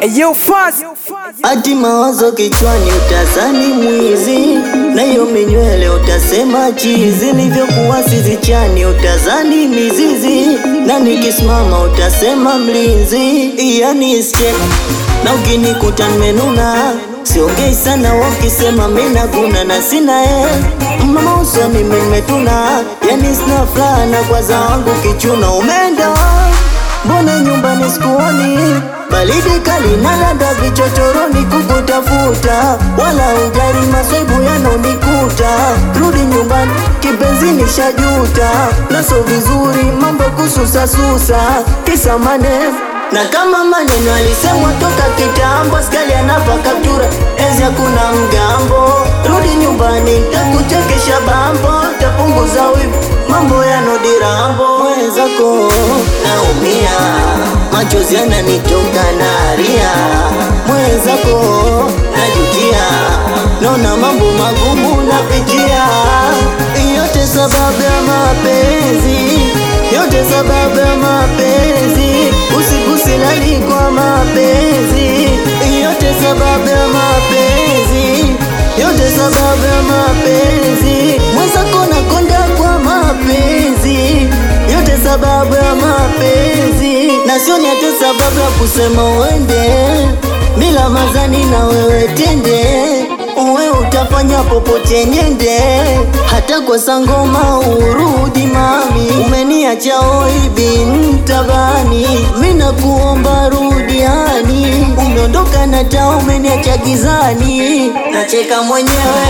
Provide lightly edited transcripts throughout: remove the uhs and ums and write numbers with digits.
Ayo fast Ati mawazo kichwani utazani mwizi, na hiyo minywele utasema chizi, nilivyokuwa sizichani utazani mizizi, na nikisimama utasema mlinzi. Yani step na ukinikuta nimenuna, siongei sana wakisema mina guna na sina mama usoni mimetuna, yani sina furaha na kwaza wangu kichuna. Umeenda mbona nyumbani sikuoni, baridi kali na landa vichochoroni kukutafuta, wala ujari maswaibu yanonikuta. Rudi nyumbani kipenzi nishajuta, naso vizuri mambo kususa susa kisa maneno, na kama maneno alisemwa toka kitambo, skali anapa kaptura ezi hakuna mgambo. Rudi nyumbani takuchekesha bambo, tapunguza wivu mambo yanodirambo. Mwenzako naumia, machozi yananitoka naria, mwenzako najutia, naona mambo magumu napitia. Yote sababu ya mapenzi, yote sababu ya mapenzi, usiku silali kwa mapenzi. Yote sababu ya mapenzi, yote sababu ya mapenzi, mwenzako nakonda kwa mapenzi. Yote sababu ya mapenzi, na sioni hata sababu ya kusema uende, bila mazani na wewe tende. Uwe utafanya popote nyende, hata kwa sangoma urudi mami. Umeniacha oi bintabani, mina kuomba rudiani. Umeondoka na taa umeniacha gizani, nacheka mwenyewe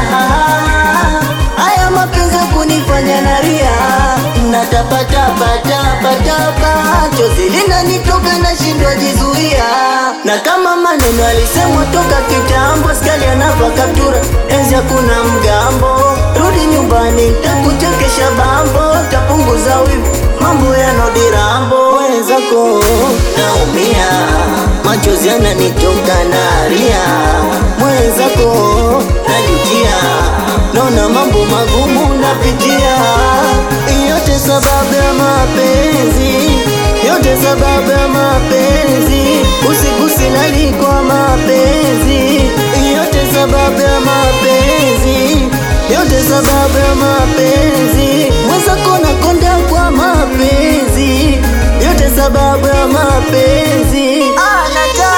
haya mapenzi kunifanya naria, natapatapatapatapa, chozi linanitoka nashindwa jizuia. Na kama maneno alisemwa toka kitambo, skali anapa kaptura ezi hakuna mgambo. Rudi nyumbani takuchekesha bambo, tapunguza wivu mambo yanodirambo. Mwenzako naumia, machozi yananitoka naria, mwenzako najutia, naona mambo magumu napitia. Yote sababu ya mapenzi, yote sababu ya mapenzi, usiku silali kwa mapenzi. Yote sababu ya mapenzi, yote sababu ya mapenzi, mwenzako nakonda kwa mapenzi. Yote sababu ya mapenzi,